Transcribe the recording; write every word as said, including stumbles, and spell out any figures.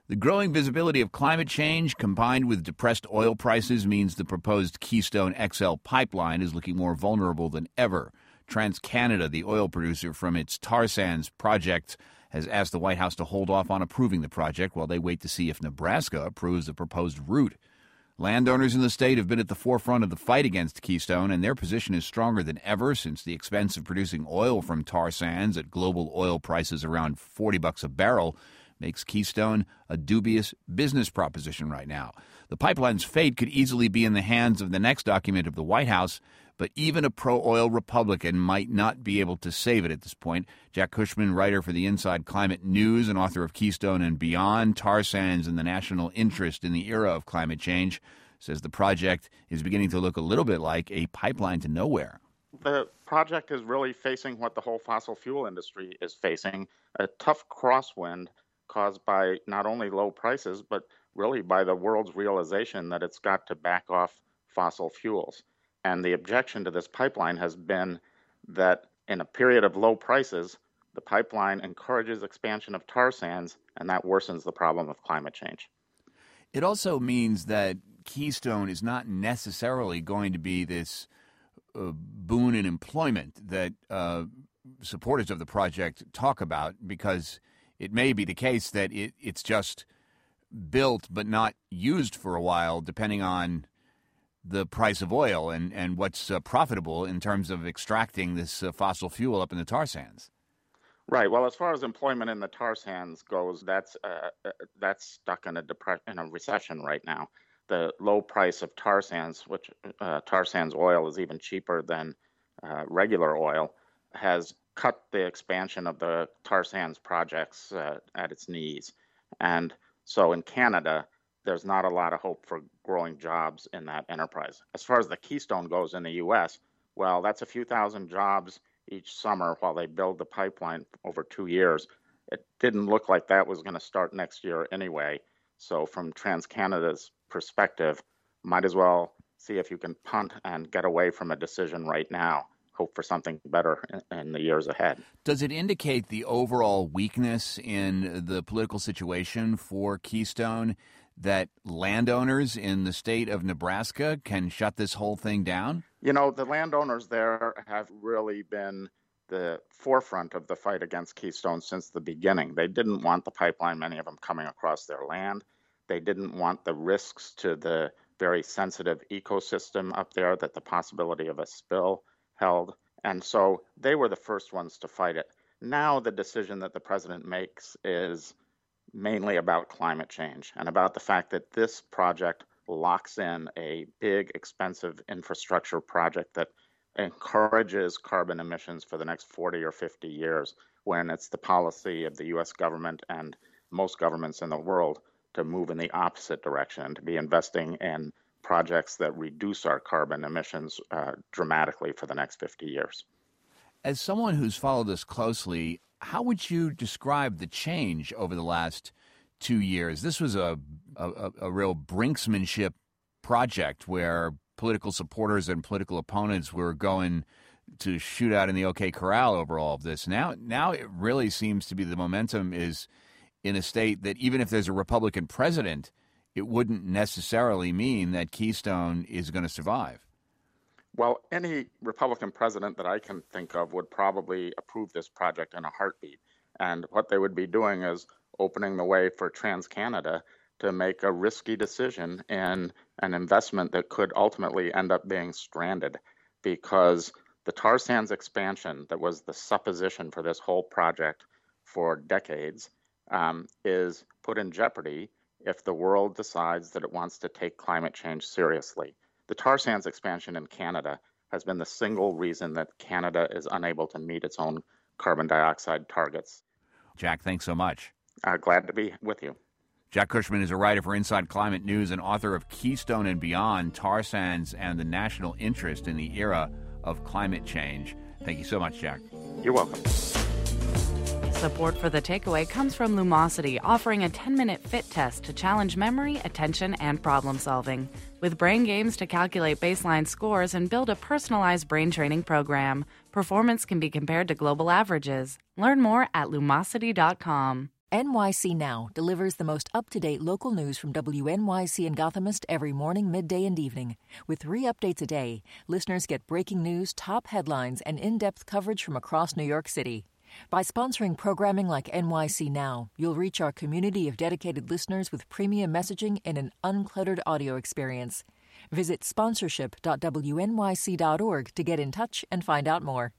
The growing visibility of climate change combined with depressed oil prices means the proposed Keystone X L pipeline is looking more vulnerable than ever. TransCanada, the oil producer from its tar sands project, has asked the White House to hold off on approving the project while they wait to see if Nebraska approves the proposed route. Landowners in the state have been at the forefront of the fight against Keystone, and their position is stronger than ever since the expense of producing oil from tar sands at global oil prices around forty bucks a barrel makes Keystone a dubious business proposition right now. The pipeline's fate could easily be in the hands of the next occupant of the White House, but even a pro-oil Republican might not be able to save it at this point. Jack Cushman, writer for the Inside Climate News and author of Keystone and Beyond, Tar Sands and the National Interest in the Era of Climate Change, says the project is beginning to look a little bit like a pipeline to nowhere. The project is really facing what the whole fossil fuel industry is facing, a tough crosswind caused by not only low prices, but really by the world's realization that it's got to back off fossil fuels. And the objection to this pipeline has been that in a period of low prices, the pipeline encourages expansion of tar sands, and that worsens the problem of climate change. It also means that Keystone is not necessarily going to be this uh, boon in employment that uh, supporters of the project talk about, because it may be the case that it, it's just built but not used for a while, depending on the price of oil and, and what's uh, profitable in terms of extracting this uh, fossil fuel up in the tar sands. Right. Well, as far as employment in the tar sands goes, that's uh, that's stuck in a depre- in a recession right now. The low price of tar sands, which uh, tar sands oil is even cheaper than uh, regular oil, has cut the expansion of the tar sands projects uh, at its knees. And so in Canada, there's not a lot of hope for growing jobs in that enterprise. As far as the Keystone goes in the U S, well, that's a few thousand jobs each summer while they build the pipeline over two years. It didn't look like that was going to start next year anyway. So from TransCanada's perspective, might as well see if you can punt and get away from a decision right now. Hope for something better in, in the years ahead. Does it indicate the overall weakness in the political situation for Keystone that landowners in the state of Nebraska can shut this whole thing down? You know, the landowners there have really been the forefront of the fight against Keystone since the beginning. They didn't want the pipeline, many of them coming across their land. They didn't want the risks to the very sensitive ecosystem up there that the possibility of a spill held. And so they were the first ones to fight it. Now the decision that the president makes is mainly about climate change and about the fact that this project locks in a big, expensive infrastructure project that encourages carbon emissions for the next forty or fifty years, when it's the policy of the U S government and most governments in the world to move in the opposite direction, to be investing in projects that reduce our carbon emissions uh, dramatically for the next fifty years. As someone who's followed this closely, how would you describe the change over the last two years? This was a, a, a real brinksmanship project where political supporters and political opponents were going to shoot out in the OK Corral over all of this. Now, now it really seems to be the momentum is in a state that even if there's a Republican president, it wouldn't necessarily mean that Keystone is going to survive. Well, any Republican president that I can think of would probably approve this project in a heartbeat. And what they would be doing is opening the way for TransCanada to make a risky decision in an investment that could ultimately end up being stranded, because the tar sands expansion that was the supposition for this whole project for decades um, is put in jeopardy if the world decides that it wants to take climate change seriously. The tar sands expansion in Canada has been the single reason that Canada is unable to meet its own carbon dioxide targets. Jack, thanks so much. Uh, glad to be with you. Jack Cushman is a writer for Inside Climate News and author of Keystone and Beyond, Tar Sands and the National Interest in the Era of Climate Change. Thank you so much, Jack. You're welcome. Support for The Takeaway comes from Lumosity, offering a ten-minute fit test to challenge memory, attention, and problem solving. With brain games to calculate baseline scores and build a personalized brain training program, performance can be compared to global averages. Learn more at lumosity dot com. N Y C Now delivers the most up-to-date local news from W N Y C and Gothamist every morning, midday, and evening. With three updates a day, listeners get breaking news, top headlines, and in-depth coverage from across New York City. By sponsoring programming like N Y C Now, you'll reach our community of dedicated listeners with premium messaging and an uncluttered audio experience. Visit sponsorship dot W N Y C dot org to get in touch and find out more.